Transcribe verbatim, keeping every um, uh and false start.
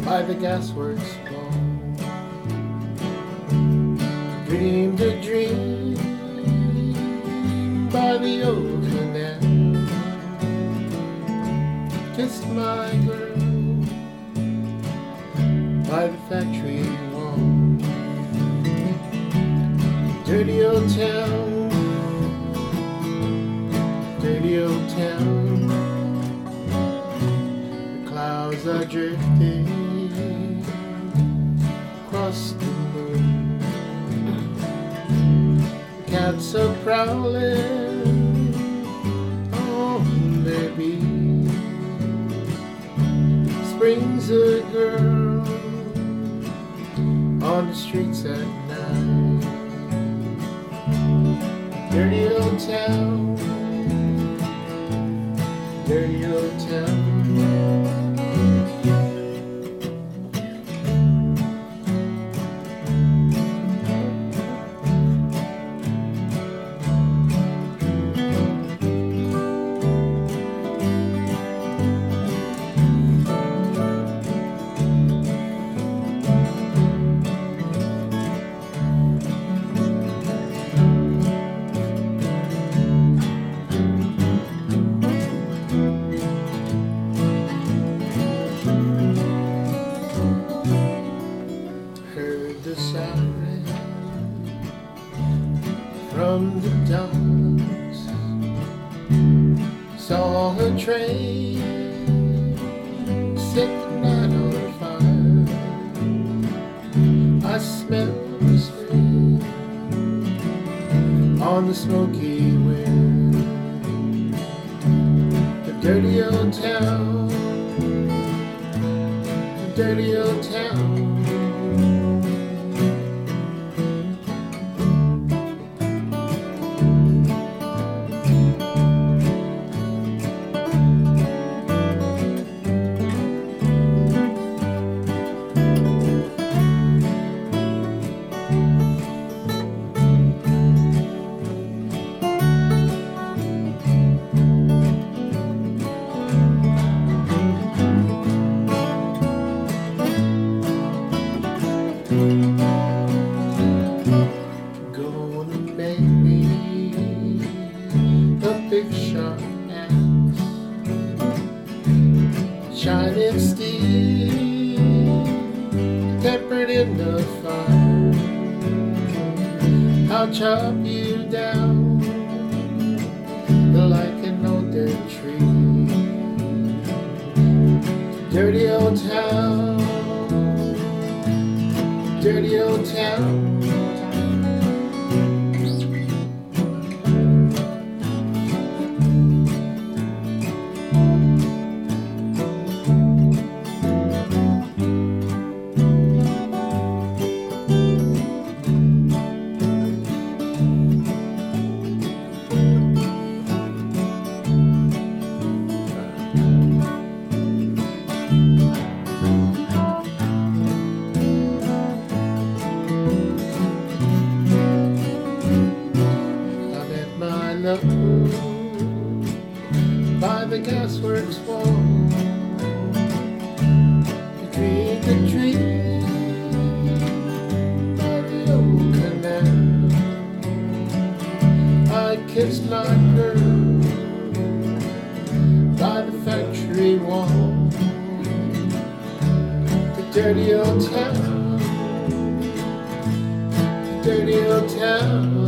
by the gasworks wall. Dreamed a dream by the old canal. Kissed my girl by the factory wall. Dirty old town, dirty old town. The clouds are drifting across the moon. The cats are prowling on their beat. Springs a girl on the streets at night. Dirty old town, dirty old town. The siren from the docks, saw her train set the night on fire. I smelled the smoke on the smoky wind. The dirty old town, the dirty old town. Gonna make me a big sharp axe, shining steel, tempered in the fire. I'll chop you down like an old dead tree. Dirty old town, dirty old town. By the gasworks wall, you dreamed a dream by the old canal. I kissed my girl by the factory wall. The dirty old town, the dirty old town.